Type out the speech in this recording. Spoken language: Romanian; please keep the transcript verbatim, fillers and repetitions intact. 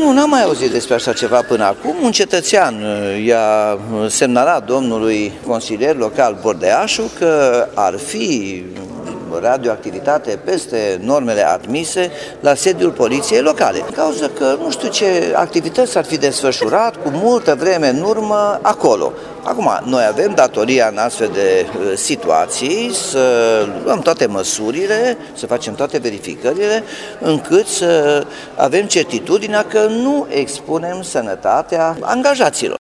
Nu, n-am mai auzit despre așa ceva până acum. Un cetățean i-a semnalat domnului consilier local Bordeașu că ar fi radioactivitate peste normele admise la sediul poliției locale. În cauza că nu știu ce activități s-ar fi desfășurat cu multă vreme în urmă acolo. Acum, noi avem datoria în astfel de situații să luăm toate măsurile, să facem toate verificările, încât să avem certitudinea că nu expunem sănătatea angajaților.